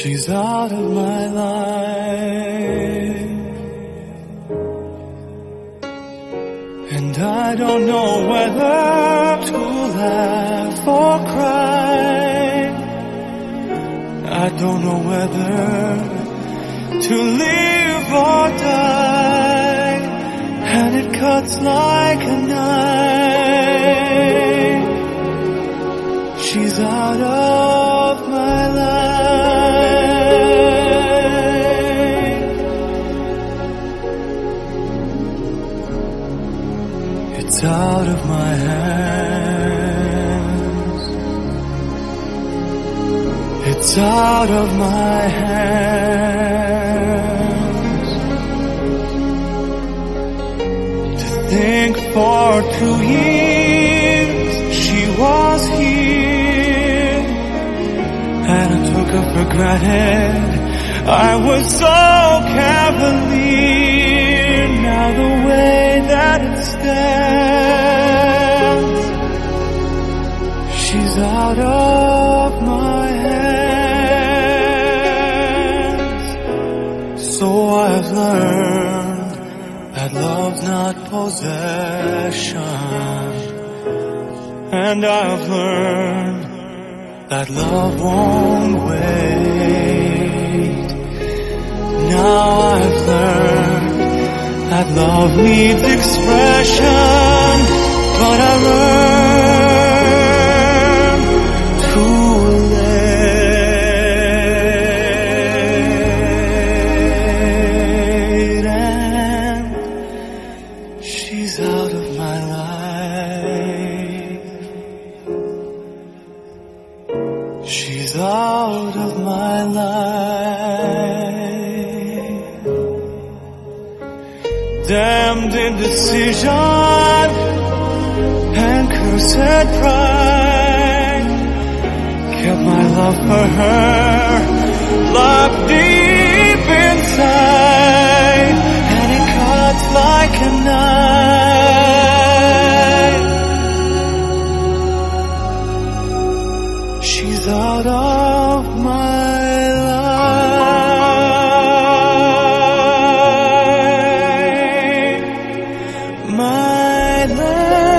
She's out of my life, and I don't know whether to laugh or cry. I don't know whether to live or die, and it cuts like a knife. She's out of my life. It's out of my hands. It's out of my hands. To think for 2 years she was here, and I took her for granted. I was so cavalier. Now the way that it stands, she's out of my hands. So I've learned that love's not possession, and I've learned that love won't wait. Now I've learned that love needs expression, but I learned too late, and she's out of my life. She's out of my life. Damned indecision and cursed pride kept my love for her locked deep inside, and it cuts like a knife. She's out of my life. My life.